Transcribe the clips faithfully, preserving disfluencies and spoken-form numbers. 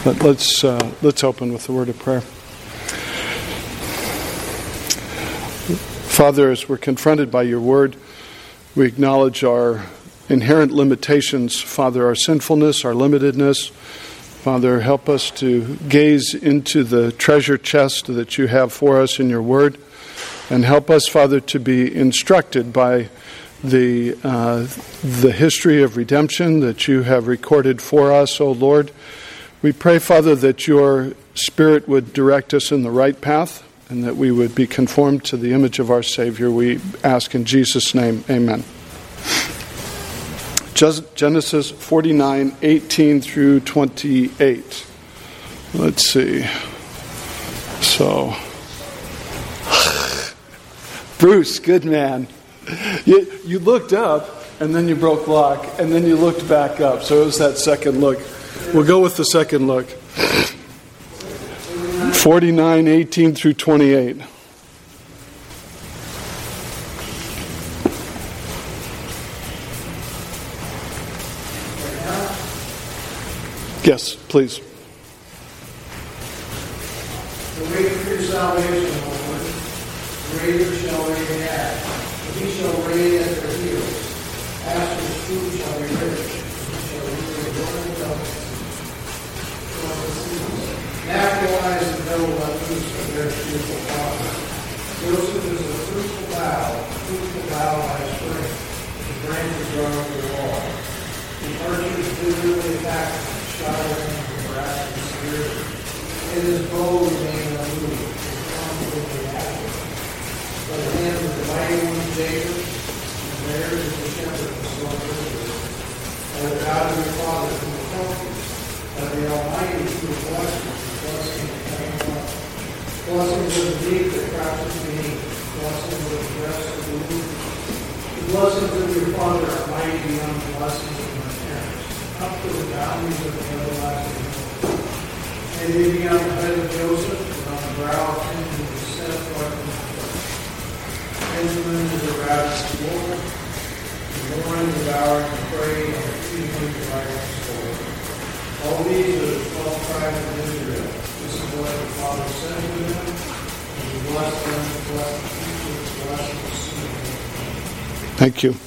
But let's uh, let's open with a word of prayer. Father, as we're confronted by your word, we acknowledge our inherent limitations. Father, our sinfulness, our limitedness. Father, help us to gaze into the treasure chest that you have for us in your word. And help us, Father, to be instructed by the uh, the history of redemption that you have recorded for us, O Lord. We pray, Father, that your Spirit would direct us in the right path and that we would be conformed to the image of our Savior. We ask in Jesus' name, amen. Genesis forty-nine, eighteen through twenty-eight. Let's see. So, Bruce, good man. You, you looked up, and then you broke lock, and then you looked back up. So it was that second look. We'll go with the second look. forty-nine, eighteen through twenty-eight. Yes, please. The way for your salvation, Lord, greater shall they have. But he shall reign at their heels. After his food shall be rich. He shall eat their golden bellies. Naturalized and know about loose of their spiritual father. Joseph is a fruitful bough, a fruitful bough by spring. The branches grow over the wall. The archers literally attack, showering the grass and spirit. And his bow remained unmoved, and constantly active. But the hand of the mighty one of Jacob, and theirs is the shepherd of Slow River. And the God of your father who will help you, and the Almighty who will bless you. Blessings of the deep that crouches beneath. Blessings of the breast of the womb. The blessings of your father are mighty beyond the blessings of my parents. Up to the boundaries of the everlasting hill. May they be on the head of Joseph and on the brow of him who was set apart from the first. Benjamin is a ravenous wolf. The morning devouring the prey and the evening dividing the sword. All these are the twelve tribes of Israel. This is what the Father said to them, and he blessed them to bless the future, to bless the soon. Thank you.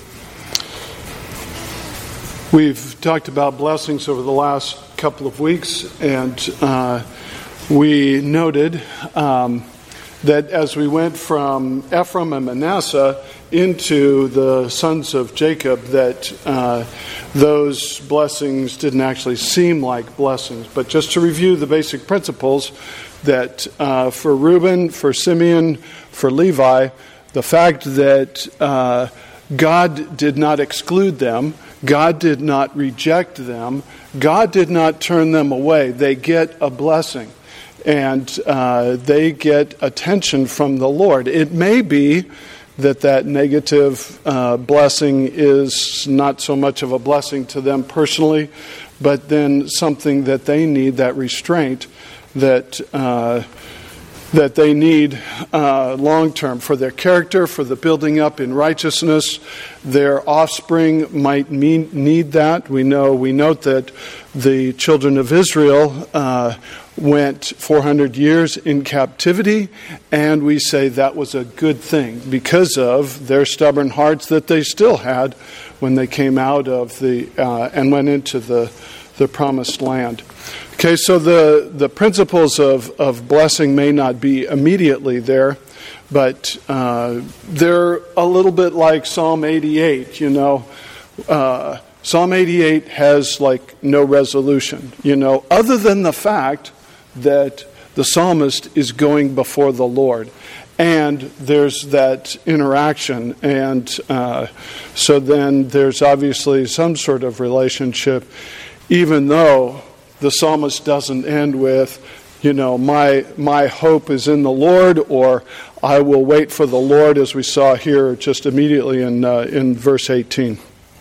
We've talked about blessings over the last couple of weeks, and uh, we noted um, that as we went from Ephraim and Manasseh into the sons of Jacob, that uh, those blessings didn't actually seem like blessings. But just to review the basic principles, that uh, for Reuben, for Simeon, for Levi, the fact that uh, God did not exclude them, God did not reject them, God did not turn them away. They get a blessing, and uh, they get attention from the Lord. It may be that that negative uh, blessing is not so much of a blessing to them personally, but then something that they need, that restraint that uh, that they need uh, long-term for their character, for the building up in righteousness. Their offspring might mean, need that. We know we note that the children of Israel uh, went four hundred years in captivity, and we say that was a good thing because of their stubborn hearts that they still had when they came out of the uh, and went into the the promised land. Okay, so the, the principles of, of blessing may not be immediately there, but uh, they're a little bit like Psalm eighty-eight, you know. Uh, Psalm eighty-eight has like no resolution, you know, other than the fact that the psalmist is going before the Lord. And there's that interaction, and uh, so then there's obviously some sort of relationship, even though the psalmist doesn't end with, you know, my my hope is in the Lord, or I will wait for the Lord, as we saw here just immediately in uh, in verse eighteen.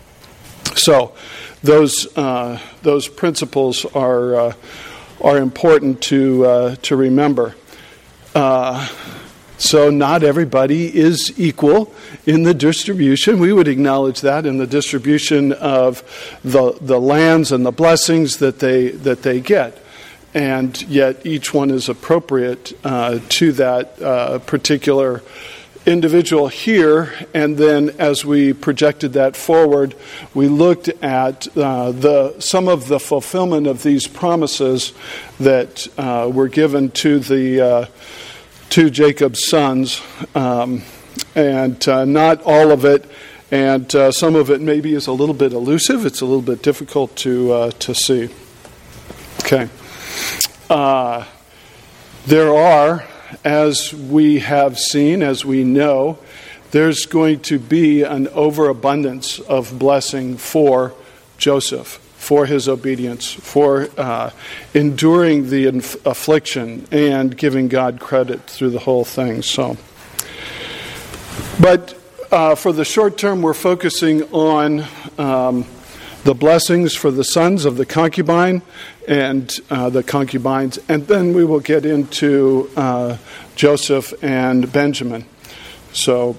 So those uh, those principles are uh, are important to uh, to remember. Uh, So not everybody is equal in the distribution. We would acknowledge that in the distribution of the the lands and the blessings that they that they get. and yet each one is appropriate uh, to that uh, particular individual here. And then as we projected that forward, we looked at uh, the some of the fulfillment of these promises that uh, were given to the uh, to Jacob's sons, um, and uh, not all of it, and uh, some of it maybe is a little bit elusive. It's a little bit difficult to uh, to see. Okay, uh, there are, as we have seen, as we know, there's going to be an overabundance of blessing for Joseph, for his obedience, for uh, enduring the inf- affliction and giving God credit through the whole thing. So, but uh, for the short term, we're focusing on um, the blessings for the sons of the concubine and uh, the concubines, and then we will get into uh, Joseph and Benjamin. So,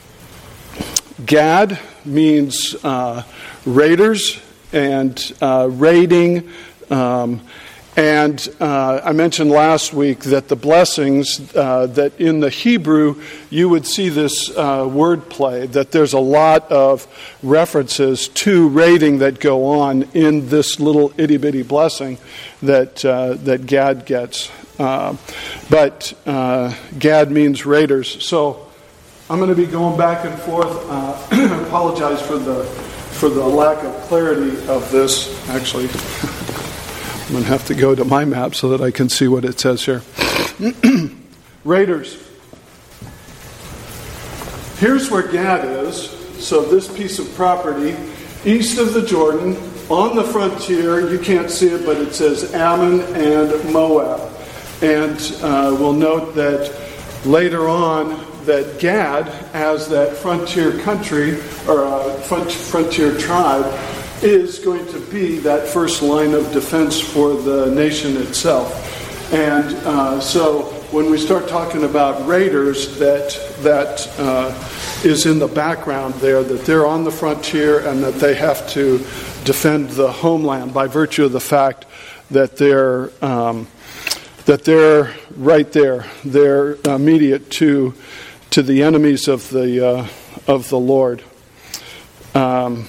Gad means uh, raiders and uh, raiding. Um, and uh, I mentioned last week that the blessings, uh, that in the Hebrew you would see this uh, word play, that there's a lot of references to raiding that go on in this little itty-bitty blessing that, uh, that Gad gets. Uh, but uh, Gad means raiders. So I'm going to be going back and forth. Uh, I apologize for the for the lack of clarity of this. Actually, I'm going to have to go to my map so that I can see what it says here. Raiders. Here's where Gad is. So this piece of property east of the Jordan, on the frontier. You can't see it, but it says Ammon and Moab. And uh, we'll note that later on, that Gad, as that frontier country, or uh, front, frontier tribe, is going to be that first line of defense for the nation itself. And uh, so when we start talking about raiders, that that uh, is in the background there, that they're on the frontier and that they have to defend the homeland by virtue of the fact that they're um, that they're right there, they're immediate to to the enemies of the uh, of the Lord. Um,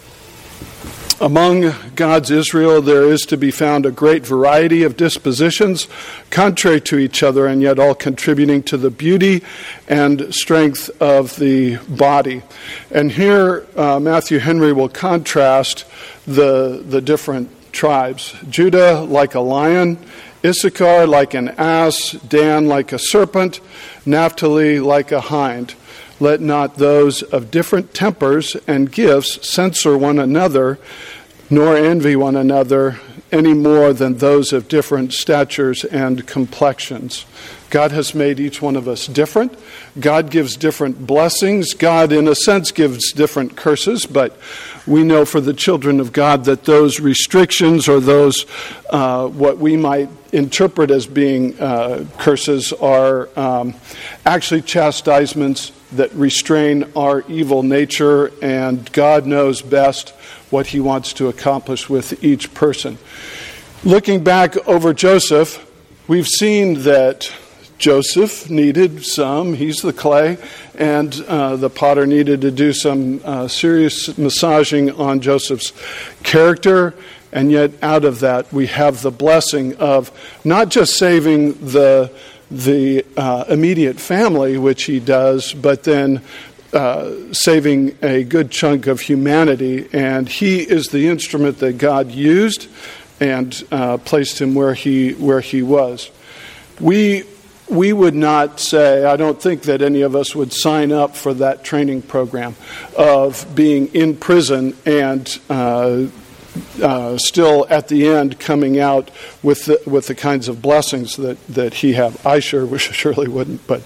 among God's Israel, there is to be found a great variety of dispositions, contrary to each other, and yet all contributing to the beauty and strength of the body. And here, uh, Matthew Henry will contrast the the different tribes. Judah like a lion, Issachar like an ass, Dan like a serpent, Naphtali like a hind. Let not those of different tempers and gifts censor one another, nor envy one another any more than those of different statures and complexions. God has made each one of us different. God gives different blessings. God, in a sense, gives different curses, but we know for the children of God that those restrictions or those, uh, what we might interpret as being uh, curses are um, actually chastisements that restrain our evil nature, and God knows best what he wants to accomplish with each person. Looking back over Joseph, we've seen that Joseph needed some, he's the clay, and uh, the potter needed to do some uh, serious massaging on Joseph's character, and yet out of that we have the blessing of not just saving the the uh, immediate family, which he does, but then uh, saving a good chunk of humanity, and he is the instrument that God used and uh, placed him where he where he was. We we would not say, I don't think that any of us would sign up for that training program of being in prison and uh, uh, still at the end coming out with the, with the kinds of blessings that, that he have. I sure surely wouldn't, but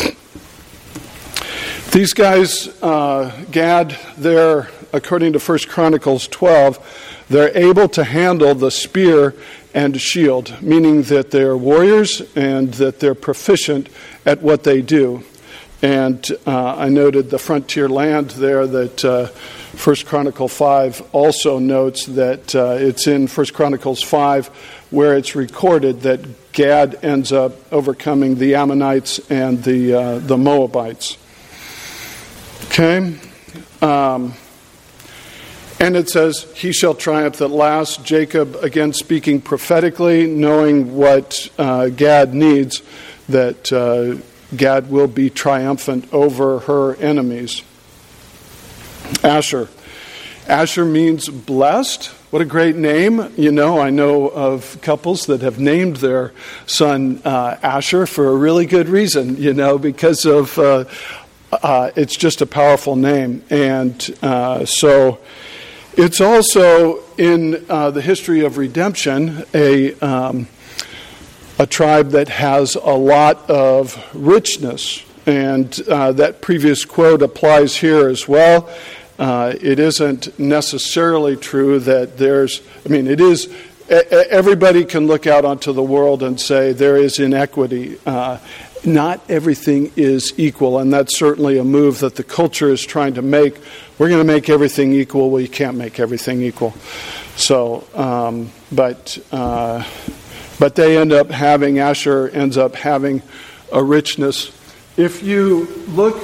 these guys, uh, Gad, they're, according to First Chronicles twelve, they're able to handle the spear and shield, meaning that they're warriors and that they're proficient at what they do. And uh, I noted the frontier land there that uh, First Chronicles five also notes that uh, it's in First Chronicles five where it's recorded that Gad ends up overcoming the Ammonites and the uh, the Moabites. Okay? Um, and it says, he shall triumph at last. Jacob, again speaking prophetically, knowing what uh, Gad needs, that uh, Gad will be triumphant over her enemies. Asher. Asher means blessed. What a great name. You know, I know of couples that have named their son uh, Asher for a really good reason, you know, because of, uh, uh, it's just a powerful name. And uh, so it's also in uh, the history of redemption, a, um, a tribe that has a lot of richness. And uh, that previous quote applies here as well. Uh, it isn't necessarily true that there's, I mean, it is, everybody can look out onto the world and say there is inequity. Uh, not everything is equal, and that's certainly a move that the culture is trying to make. We're going to make everything equal. Well, you can't make everything equal. So, um, but, uh, but they end up having, Asher ends up having a richness. If you look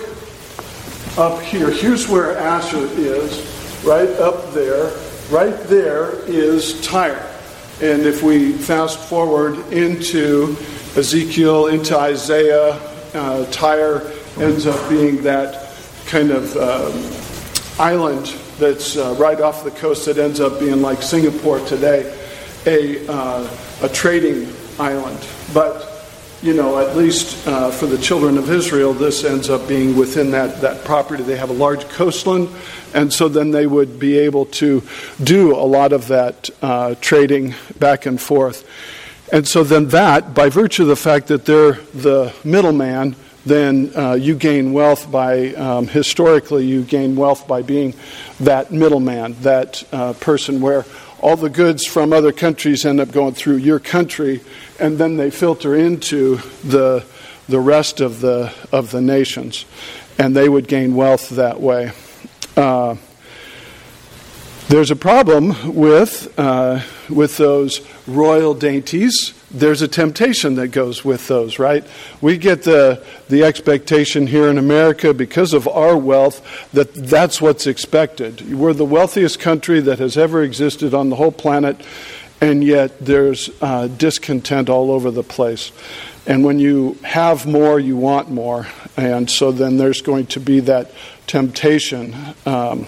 up here, here's where Asher is, right up there. Right there is Tyre. And if we fast forward into Ezekiel, into Isaiah, uh, Tyre ends up being that kind of um, island that's uh, right off the coast that ends up being like Singapore today, a, uh, a trading island. But you know, at least uh, for the children of Israel, this ends up being within that, that property. They have a large coastline, and so then they would be able to do a lot of that uh, trading back and forth. And so then that, by virtue of the fact that they're the middleman, then uh, you gain wealth by, um, historically, you gain wealth by being that middleman, that uh, person where all the goods from other countries end up going through your country, and then they filter into the the rest of the of the nations, and they would gain wealth that way. Uh, there's a problem with uh, with those royal dainties. There's a temptation that goes with those, right? We get the the expectation here in America because of our wealth that that's what's expected. We're the wealthiest country that has ever existed on the whole planet, and yet there's uh, discontent all over the place. And when you have more, you want more. And so then there's going to be that temptation. Um,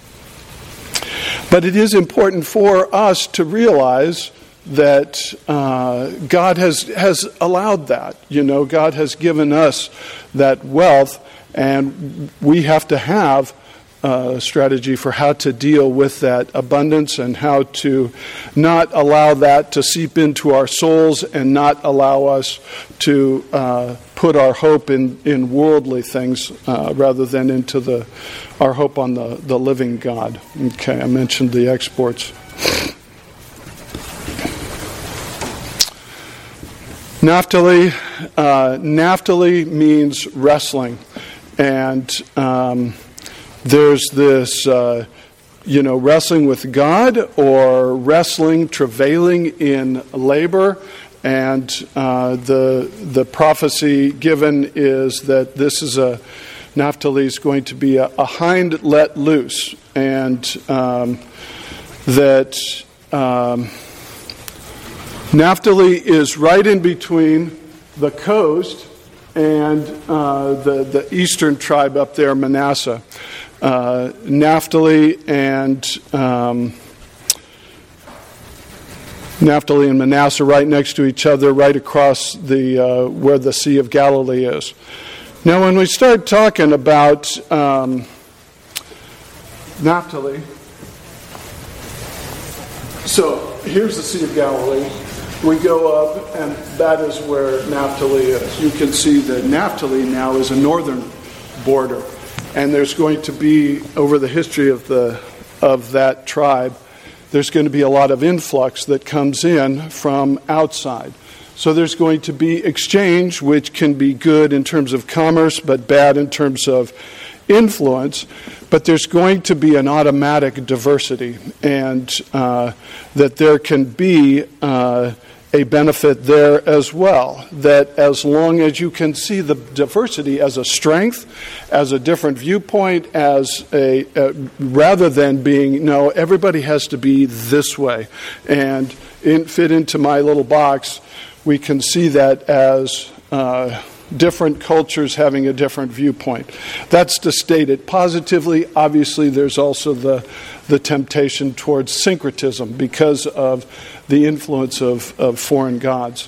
but it is important for us to realize that uh, God has has allowed that. You know, God has given us that wealth, and we have to have a strategy for how to deal with that abundance and how to not allow that to seep into our souls and not allow us to uh, put our hope in, in worldly things uh, rather than into the our hope on the, the living God. Okay, I mentioned the exports. Naphtali, uh, Naphtali means wrestling, and um, there's this, uh, you know, wrestling with God or wrestling, travailing in labor, and uh, the the prophecy given is that this is a Naphtali is going to be a, a hind let loose, and um, that. Um, Naphtali is right in between the coast and uh, the, the eastern tribe up there, Manasseh. Uh, Naphtali and um, Naphtali and Manasseh right next to each other, right across the uh, where the Sea of Galilee is. Now, when we start talking about um, Naphtali, so here's the Sea of Galilee. We go up, and that is where Naphtali is. You can see that Naphtali now is a northern border, and there's going to be, over the history of the of that tribe, there's going to be a lot of influx that comes in from outside. So there's going to be exchange, which can be good in terms of commerce, but bad in terms of influence, but there's going to be an automatic diversity, and uh, that there can be uh, a benefit there as well. That as long as you can see the diversity as a strength, as a different viewpoint, as a uh, rather than being, no, everybody has to be this way and in, fit into my little box, we can see that as uh, different cultures having a different viewpoint. That's to state it positively. Obviously, there's also the the temptation towards syncretism because of the influence of, of foreign gods.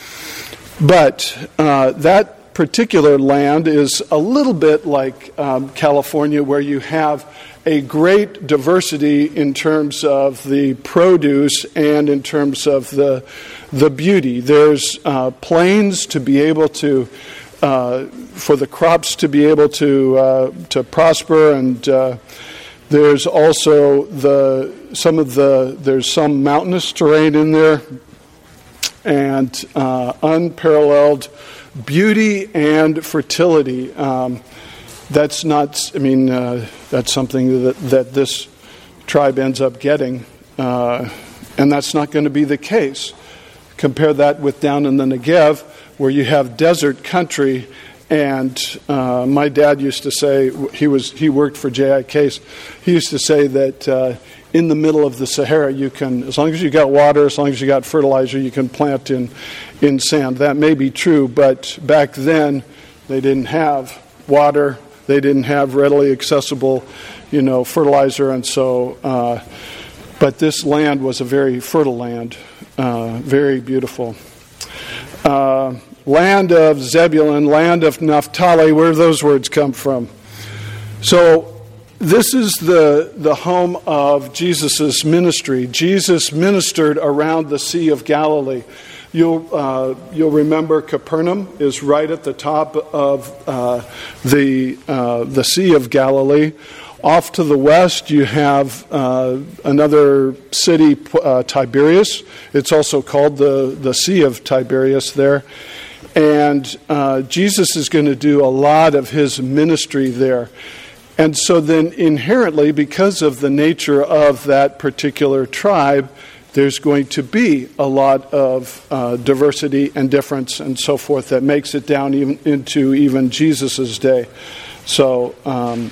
But uh, that particular land is a little bit like um, California, where you have a great diversity in terms of the produce and in terms of the the beauty. There's uh, plains to be able to, uh, for the crops to be able to uh, to prosper, and uh, there's also the some of the there's some mountainous terrain in there, and uh, unparalleled beauty and fertility. Um, that's not. I mean, uh, that's something that that this tribe ends up getting, uh, and that's not going to be the case. Compare that with down in the Negev, where you have desert country. And uh, my dad used to say, he was he worked for J I Case, he used to say that uh, in the middle of the Sahara, you can, as long as you got water, as long as you got fertilizer, you can plant in, in sand. That may be true, but back then they didn't have water, they didn't have readily accessible, you know, fertilizer, and so, uh, but this land was a very fertile land, uh, very beautiful. Uh, Land of Zebulun, land of Naphtali, where do those words come from? So this is the, the home of Jesus' ministry. Jesus ministered around the Sea of Galilee. You'll, uh, you'll remember Capernaum is right at the top of uh, the, uh, the Sea of Galilee. Off to the west, you have uh, another city, uh, Tiberias. It's also called the, the Sea of Tiberias there. And uh, Jesus is going to do a lot of his ministry there. And so then inherently, because of the nature of that particular tribe, there's going to be a lot of uh, diversity and difference and so forth that makes it down even into even Jesus' day. So, um,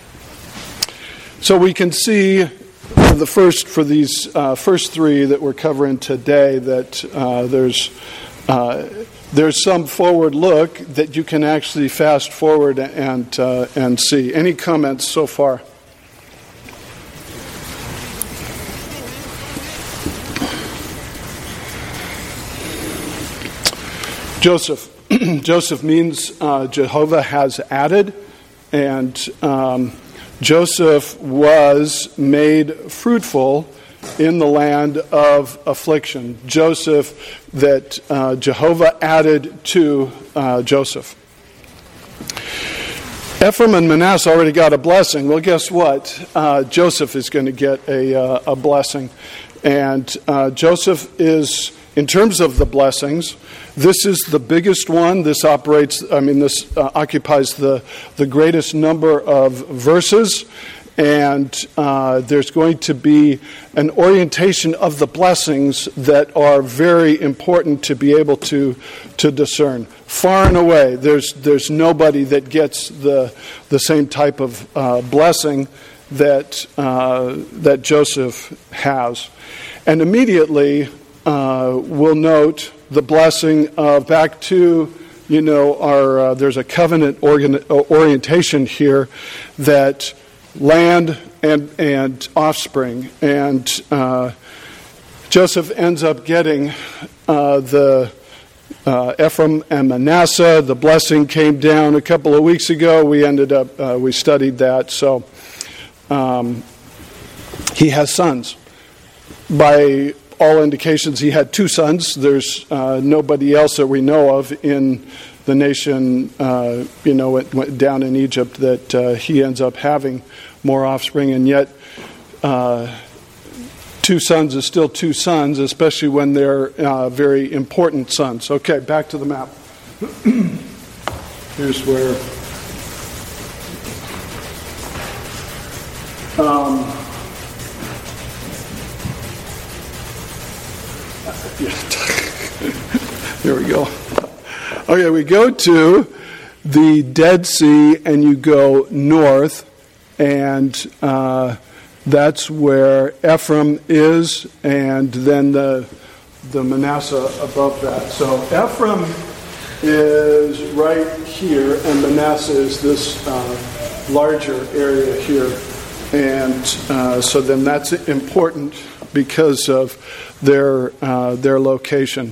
so we can see the first for these uh, first three that we're covering today that uh, there's. Uh, There's some forward look that you can actually fast forward and uh, and see. Any comments so far? Joseph. Joseph means uh, Jehovah has added, and um, Joseph was made fruitful in the land of affliction. Joseph, that uh, Jehovah added to uh, Joseph. Ephraim and Manasseh already got a blessing. Well, guess what? Uh, Joseph is going to get a, uh, a blessing. And uh, Joseph is, in terms of the blessings, this is the biggest one. This operates, I mean, this uh, occupies the, the greatest number of verses. And uh, there's going to be an orientation of the blessings that are very important to be able to to discern. Far and away, there's there's nobody that gets the the same type of uh, blessing that uh, that Joseph has. And immediately uh, we'll note the blessing of back to, you know, our uh, there's a covenant organ, orientation here that. Land and and offspring, and uh, Joseph ends up getting uh, the uh, Ephraim and Manasseh. The blessing came down a couple of weeks ago. We ended up uh, we studied that. So um, he has sons. By all indications, he had two sons. There's uh, nobody else that we know of in the nation, uh, you know, went, went down in Egypt that uh, he ends up having more offspring, and yet uh, two sons is still two sons, especially when they're uh, very important sons. Okay, back to the map. Here's where Um, Here we go. Okay, we go to the Dead Sea and you go north, and uh, that's where Ephraim is, and then the the Manasseh above that. So Ephraim is right here, and Manasseh is this uh, larger area here. And uh, so then that's important because of their uh, their location.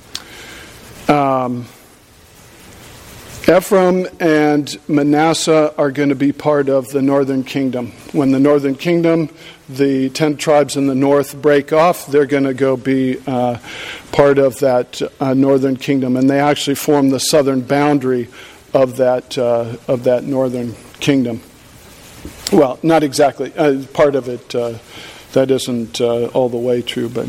Um, Ephraim and Manasseh are going to be part of the northern kingdom. When the northern kingdom, the ten tribes in the north break off, they're going to go be uh, part of that uh, northern kingdom, and they actually form the southern boundary of that uh, of that northern kingdom. Well, not exactly. Uh, part of it uh, that isn't uh, all the way true, but.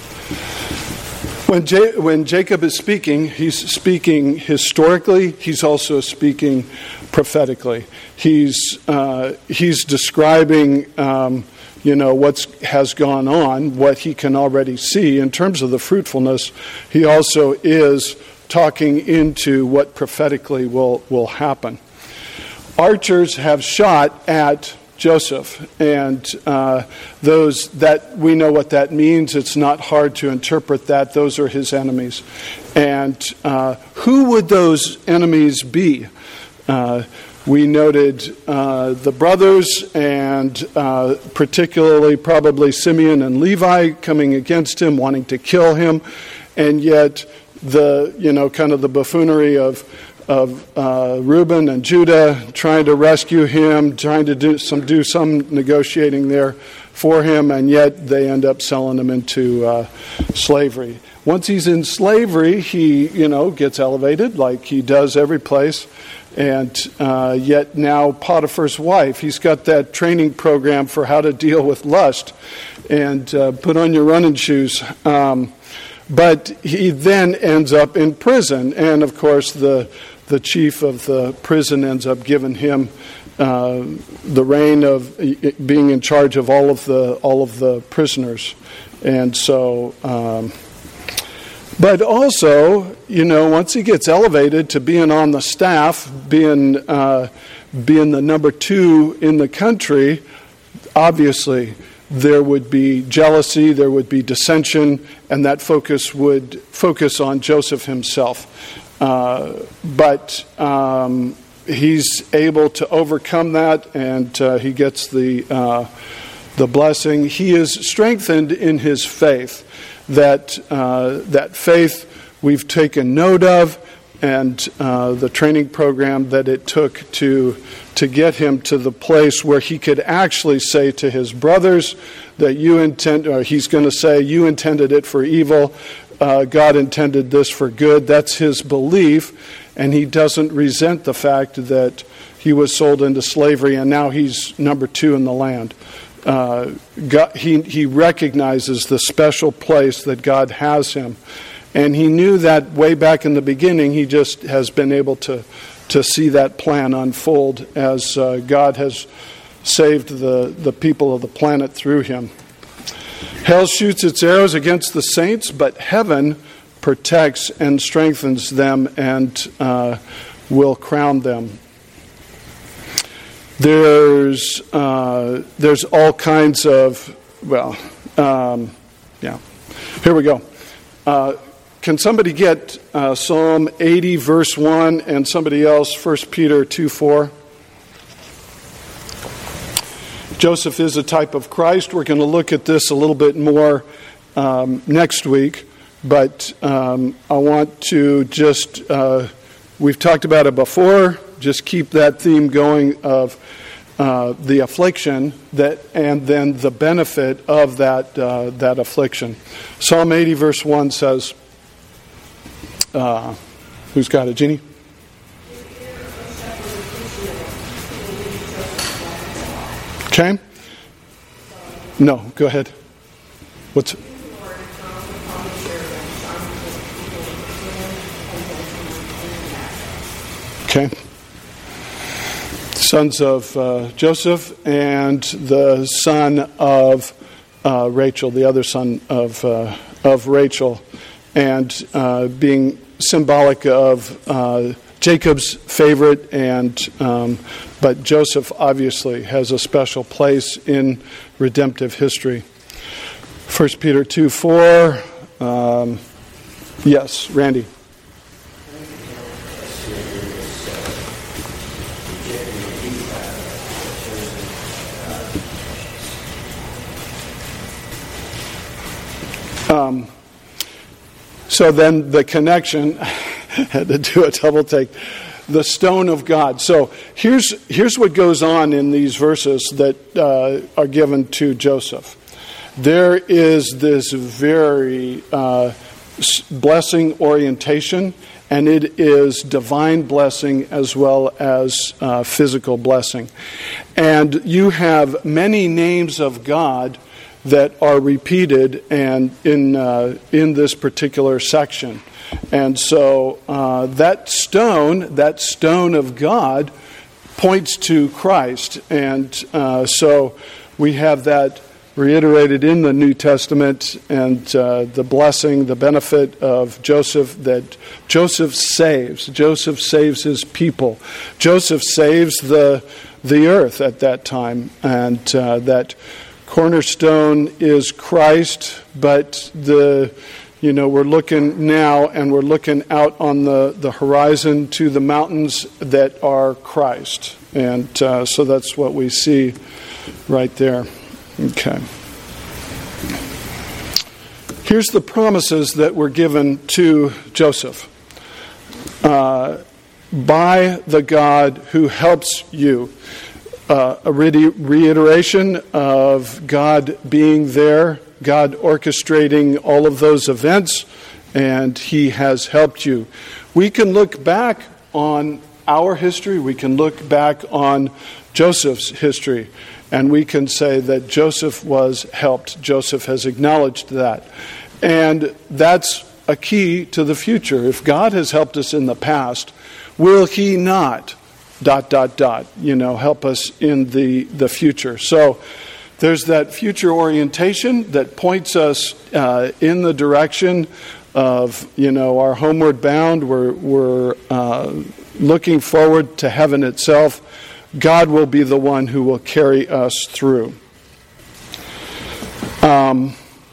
When, J- when Jacob is speaking, he's speaking historically. He's also speaking prophetically. He's uh, he's describing, um, you know, what has gone on, what he can already see in terms of the fruitfulness. He also is talking into what prophetically will will happen. Archers have shot at Joseph, and uh, those that we know what that means. It's not hard to interpret that. Those are his enemies. And uh, who would those enemies be? Uh, we noted uh, the brothers, and uh, particularly probably Simeon and Levi coming against him, wanting to kill him, and yet the you know kind of the buffoonery of. of uh, Reuben and Judah trying to rescue him, trying to do some do some negotiating there for him, and yet they end up selling him into uh, slavery. Once he's in slavery, he you know gets elevated like he does every place, and uh, yet now Potiphar's wife, he's got that training program for how to deal with lust, and uh, put on your running shoes. Um, but he then ends up in prison, and of course the The chief of the prison ends up giving him uh, the reign of being in charge of all of the all of the prisoners, and so. Um, but also, you know, once he gets elevated to being on the staff, being uh, being the number two in the country, obviously there would be jealousy, there would be dissension, and that focus would focus on Joseph himself. Uh, but um, he's able to overcome that, and uh, he gets the uh, the blessing. He is strengthened in his faith. That uh, that faith we've taken note of, and uh, the training program that it took to to get him to the place where he could actually say to his brothers that you intend. Or he's going to say, "You intended it for evil. Uh, God intended this for good." That's his belief, and he doesn't resent the fact that he was sold into slavery and now he's number two in the land. Uh, God, he, he recognizes the special place that God has him, and he knew that way back in the beginning. He just has been able to, to see that plan unfold as uh, God has saved the, the people of the planet through him. Hell shoots its arrows against the saints, but heaven protects and strengthens them and uh, will crown them. There's uh, there's all kinds of, well, um, yeah. Here we go. Uh, can somebody get uh, Psalm eighty, verse one, and somebody else, First Peter two four? Joseph is a type of Christ. We're going to look at this a little bit more um, next week, but um, I want to just, uh, we've talked about it before, just keep that theme going of uh, the affliction that, and then the benefit of that uh, that affliction. Psalm eighty, verse one says, uh, who's got it, Jeannie? Okay. No, go ahead. What's okay? sons of uh, Joseph, and the son of uh, Rachel, the other son of uh, of Rachel, and uh, being symbolic of uh, Jacob's favorite, and um, but Joseph obviously has a special place in redemptive history. First Peter two four. Um, yes, Randy. Um, so then the connection, had to do a double take, the stone of God. So here's here's what goes on in these verses that uh, are given to Joseph. There is this very uh, blessing orientation, and it is divine blessing as well as uh, physical blessing. And you have many names of God that are repeated and in uh, in this particular section. And so uh, that stone, that stone of God, points to Christ. And uh, so we have that reiterated in the New Testament, and uh, the blessing, the benefit of Joseph, that Joseph saves. Joseph saves his people. Joseph saves the the earth at that time, and uh, that cornerstone is Christ, but the you know we're looking now and we're looking out on the, the horizon to the mountains that are Christ. And uh, so that's what we see right there. Okay. Here's the promises that were given to Joseph. Uh, by the God who helps you. Uh, a reiteration of God being there, God orchestrating all of those events, and He has helped you. We can look back on our history, we can look back on Joseph's history, and we can say that Joseph was helped. Joseph has acknowledged that. And that's a key to the future. If God has helped us in the past, will He not dot, dot, dot, you know, help us in the, the future? So there's that future orientation that points us uh, in the direction of, you know, our homeward bound. We're, we're uh, looking forward to heaven itself. God will be the one who will carry us through. Um,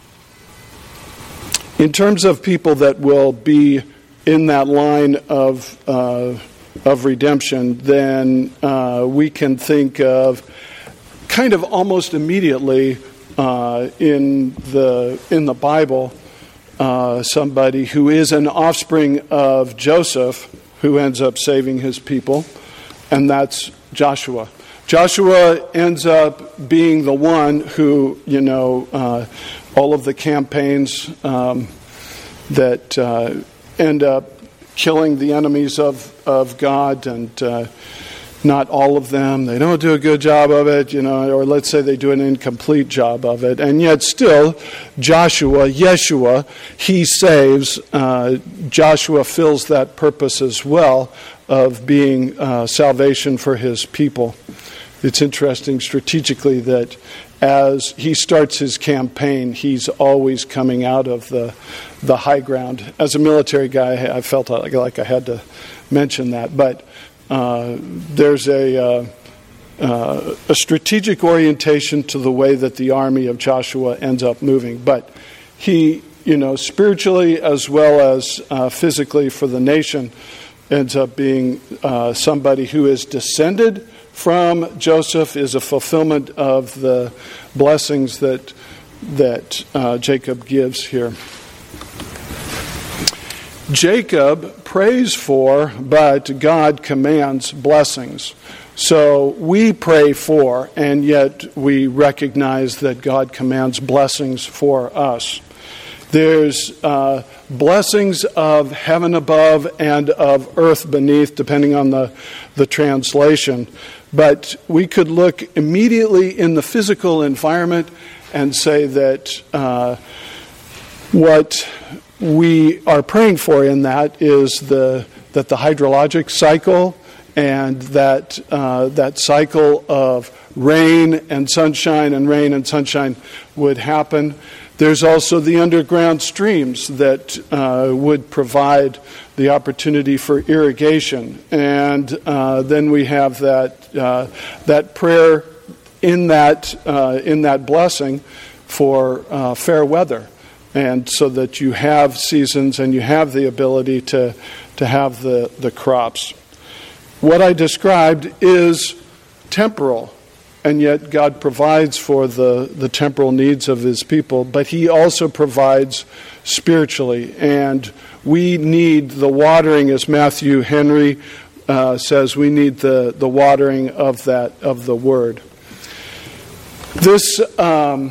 in terms of people that will be in that line of uh, of redemption, then uh, we can think of kind of almost immediately uh, in the in the Bible uh, somebody who is an offspring of Joseph who ends up saving his people, and that's Joshua. Joshua ends up being the one who, you know, uh, all of the campaigns um, that uh, end up killing the enemies of, of God, and uh, not all of them. They don't do a good job of it, you know, or let's say they do an incomplete job of it. And yet still, Joshua, Yeshua, he saves. Uh, Joshua fills that purpose as well of being uh, salvation for his people. It's interesting strategically that as he starts his campaign, he's always coming out of the the high ground. As a military guy, I felt like, like I had to mention that. But uh, there's a uh, uh, a strategic orientation to the way that the army of Joshua ends up moving. But he, you know, spiritually as well as uh, physically for the nation, ends up being uh, somebody who is descended from Joseph, is a fulfillment of the blessings that that uh, Jacob gives here. Jacob prays for, but God commands blessings. So we pray for, and yet we recognize that God commands blessings for us. There's uh, blessings of heaven above and of earth beneath, depending on the, the translation. But we could look immediately in the physical environment and say that uh, what we are praying for in that is the that the hydrologic cycle and that uh, that cycle of rain and sunshine and rain and sunshine would happen. There's also the underground streams that uh, would provide the opportunity for irrigation. And uh, then we have that uh, that prayer in that uh, in that blessing for uh, fair weather, and so that you have seasons and you have the ability to to have the, the crops. What I described is temporal, and yet God provides for the, the temporal needs of his people, but he also provides spiritually. And we need the watering, as Matthew Henry uh, says, we need the, the watering of that, of the word. This um,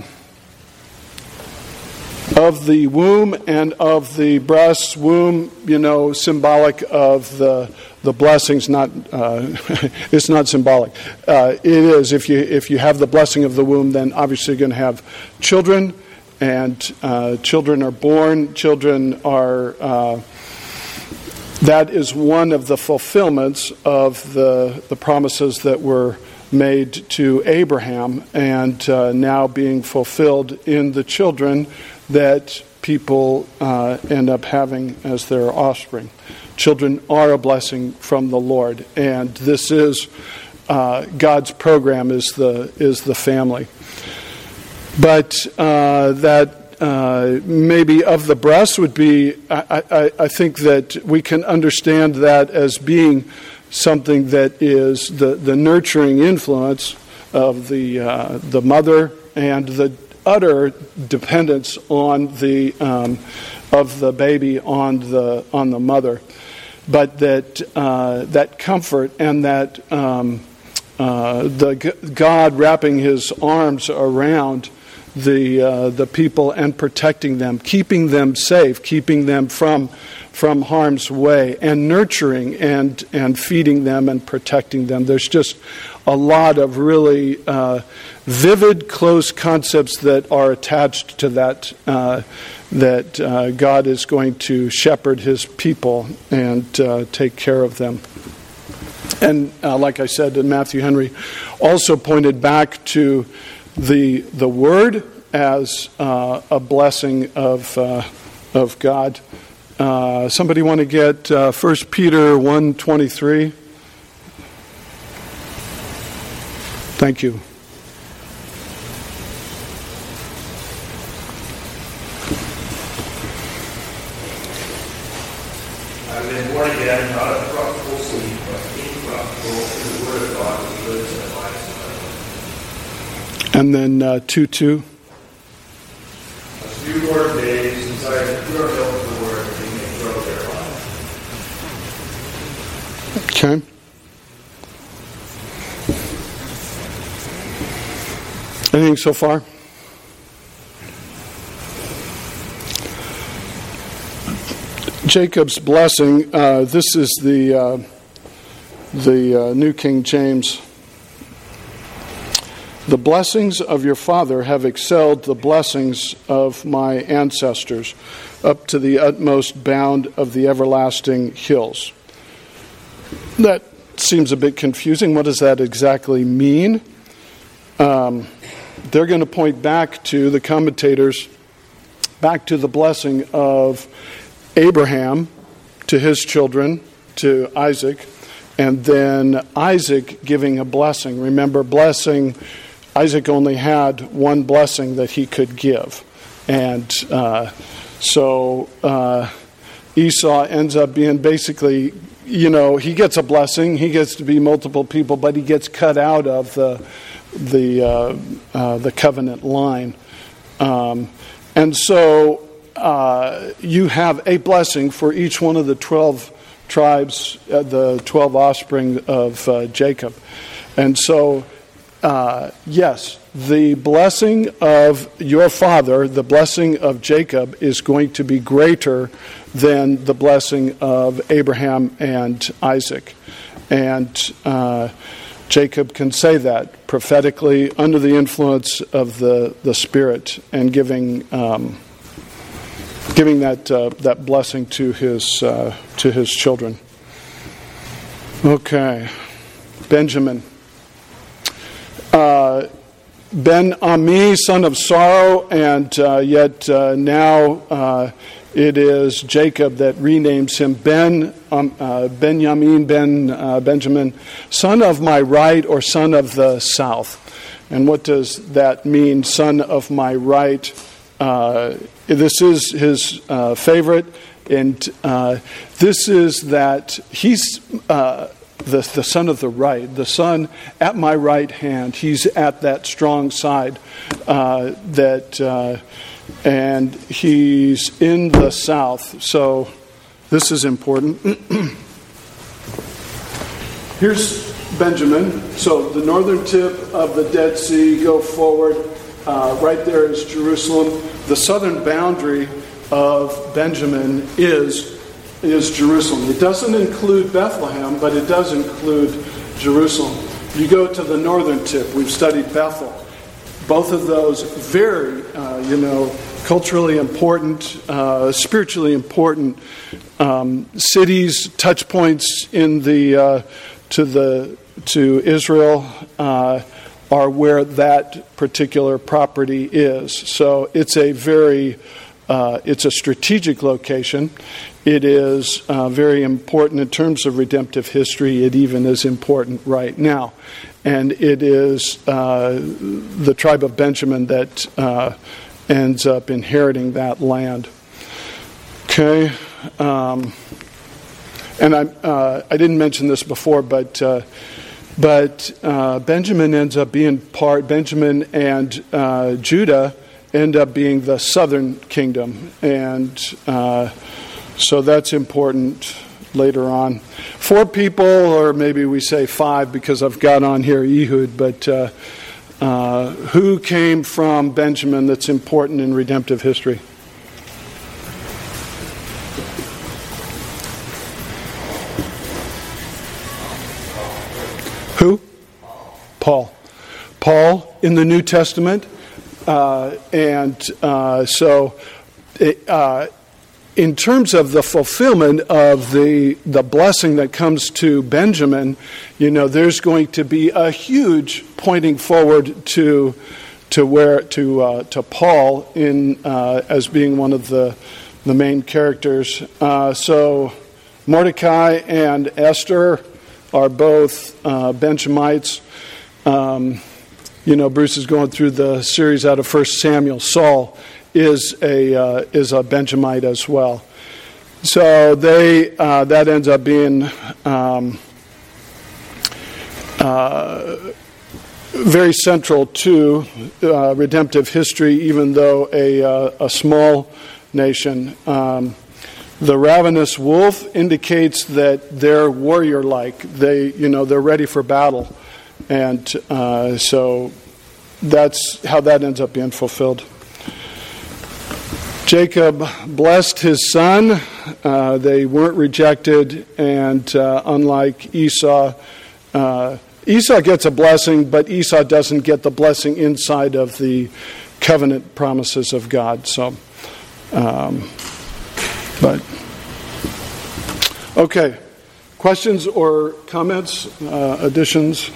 of the womb and of the breasts, womb, you know, symbolic of the the blessings. Not uh, it's not symbolic. Uh, it is. If you if you have the blessing of the womb, then obviously you're going to have children, and uh, children are born. Children are. Uh, that is one of the fulfillments of the the promises that were made to Abraham, and uh, now being fulfilled in the children that people uh, end up having as their offspring. Children are a blessing from the Lord, and this is uh, God's program is the is the family. But uh, that uh, maybe of the breast would be, I, I, I think that we can understand that as being something that is the, the nurturing influence of the uh, the mother and the utter dependence on the um, of the baby on the on the mother, but that uh, that comfort and that um, uh, the God wrapping his arms around the uh, the people and protecting them, keeping them safe, keeping them from from harm's way, and nurturing and and feeding them and protecting them. There's just a lot of really uh, vivid, close concepts that are attached to that, uh, that uh, God is going to shepherd his people and uh, take care of them. And uh, like I said, Matthew Henry also pointed back to the the Word as uh, a blessing of uh, of God. Uh, somebody want to get uh, First Peter one twenty-three? Thank you. I've been born again, not of corruptible seed, but incorruptible, through the word of God, which lives and abides forever. And then uh, two two. A few more days, inside the pure milk of the word, we may grow thereby. Okay. Anything so far? Jacob's blessing. Uh, this is the uh, the uh, New King James. The blessings of your father have excelled the blessings of my ancestors, up to the utmost bound of the everlasting hills. That seems a bit confusing. What does that exactly mean? Um, they're going to point back to the commentators, back to the blessing of Abraham to his children, to Isaac, and then Isaac giving a blessing. Remember, blessing, Isaac only had one blessing that he could give. And uh, so uh, Esau ends up being basically, you know, he gets a blessing, he gets to be multiple people, but he gets cut out of the the uh, uh, the covenant line. Um, and so uh, you have a blessing for each one of the twelve tribes, uh, the twelve offspring of uh, Jacob. And so, uh, yes, the blessing of your father, the blessing of Jacob, is going to be greater than the blessing of Abraham and Isaac. And uh, Jacob can say that prophetically under the influence of the, the Spirit and giving um, giving that uh, that blessing to his uh, to his children. Okay. Benjamin. Uh, Ben Ami, son of sorrow, and uh, yet uh, now uh, it is Jacob that renames him Ben um, uh, Benjamin, Ben uh, Benjamin, son of my right or son of the south. And what does that mean, son of my right? Uh, this is his uh, favorite, and uh, this is that he's uh, the, the son of the right, the son at my right hand. He's at that strong side uh, that, uh, and he's in the south. So this is important. Here's Benjamin. So the northern tip of the Dead Sea, go forward. Uh, right there is Jerusalem. The southern boundary of Benjamin is, is Jerusalem. It doesn't include Bethlehem, but it does include Jerusalem. You go to the northern tip. We've studied Bethel. Both of those very, uh, you know, culturally important, uh, spiritually important um, cities, touch points in the uh, to the to Israel. Uh, are where that particular property is. So it's a very, uh, it's a strategic location. It is uh, very important in terms of redemptive history. It even is important right now. And it is uh, the tribe of Benjamin that uh, ends up inheriting that land. Okay. Um, and I, uh, I didn't mention this before, but uh, But uh, Benjamin ends up being part, Benjamin and uh, Judah end up being the southern kingdom. And uh, so that's important later on. Four people, or maybe we say five because I've got on here Ehud, but uh, uh, who came from Benjamin that's important in redemptive history? Who? Paul. Paul in the New Testament. Uh, and uh, so uh, in terms of the fulfillment of the the blessing that comes to Benjamin, you know, there's going to be a huge pointing forward to to where to uh, to Paul in uh, as being one of the the main characters. Uh, so Mordecai and Esther are both uh, Benjamites. Um, you know, Bruce is going through the series out of First Samuel. Saul is a uh, is a Benjamite as well. So they uh, that ends up being um, uh, very central to uh, redemptive history, even though a uh, a small nation. Um, The ravenous wolf indicates that they're warrior-like. They, you know, they're ready for battle, and uh, so that's how that ends up being fulfilled. Jacob blessed his son. Uh, they weren't rejected, and uh, unlike Esau, uh, Esau gets a blessing, but Esau doesn't get the blessing inside of the covenant promises of God. So. Um, But, okay, questions or comments, uh, additions?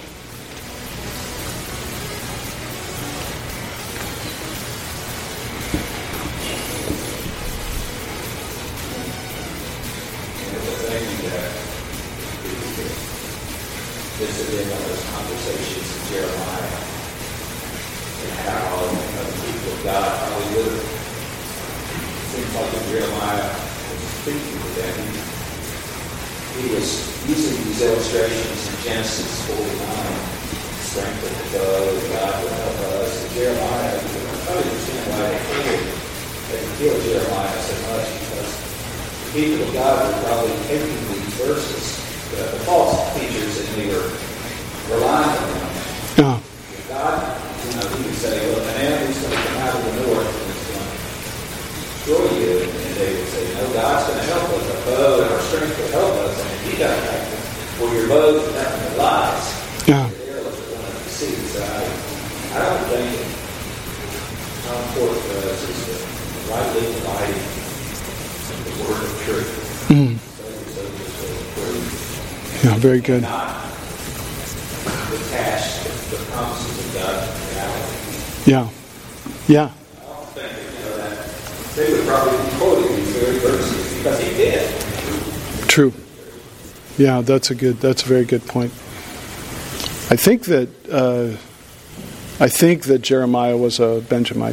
This has been one of those conversations in Jeremiah and how the people of God probably would have. Seems like in Jeremiah speaking to them, he was using these illustrations in Genesis forty-nine, strength of the bow, God will help us. And Jeremiah, you can probably understand why they killed, they killed Jeremiah so much, because the people of God were probably taking these verses, the, the false teachers, and they were relying on them. Oh. God, you know, he would say, well, an enemy's going to come out of the north and it's going to destroy you. And they would say, no, God's going to help us. Our bow and our strength will help us. And if you got back, well, your bow is nothing but lies. Yeah. The arrows are going to see. So I, I don't think how important for us is to rightly dividing the word of truth. Mm. So, so just so important. Yeah, very good. Not detach the promises of God from reality. Yeah. Yeah. I don't think that, you know, that they would probably be quoting these very verses because he did. True. Yeah, that's a good. That's a very good point. I think that uh, I think that Jeremiah was a Benjamite.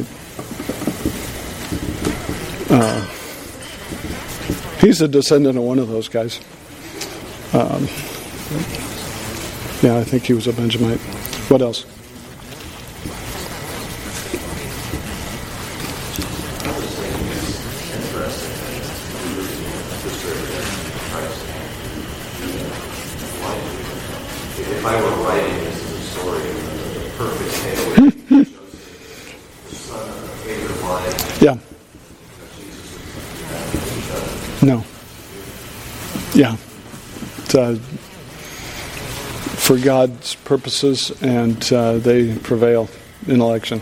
Uh, he's a descendant of one of those guys. Um, yeah, I think he was a Benjamite. What else? If I were writing this as a story, the perfect tale, the son of Hagar lying. Yeah. No. Yeah. It's, uh, for God's purposes, and uh, they prevail in election.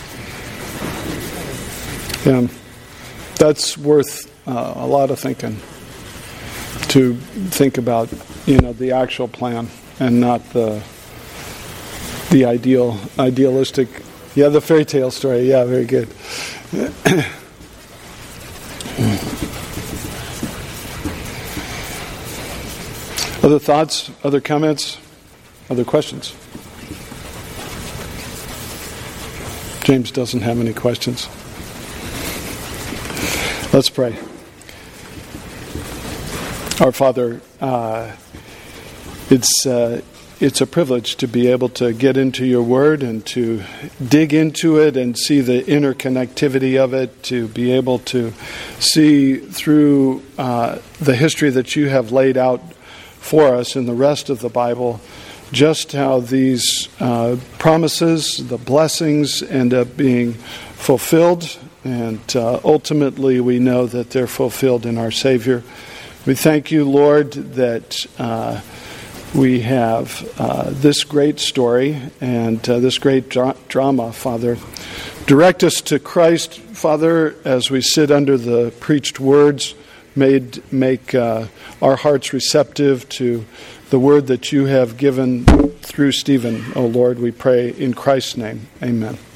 Yeah. That's worth uh, a lot of thinking. To think about, you know, the actual plan and not the the ideal, idealistic. Yeah, the fairy tale story. Yeah, very good. Other thoughts? Other comments? Other questions? James doesn't have any questions. Let's pray. Our Father, uh, it's uh, it's a privilege to be able to get into your Word and to dig into it and see the interconnectivity of it, to be able to see through uh, the history that you have laid out for us in the rest of the Bible, just how these uh, promises, the blessings, end up being fulfilled, and uh, ultimately we know that they're fulfilled in our Savior. We thank you, Lord, that uh, we have uh, this great story and uh, this great dra- drama, Father. Direct us to Christ, Father, as we sit under the preached words. Made, make uh, our hearts receptive to the word that you have given through Stephen. Oh, Lord, we pray in Christ's name. Amen.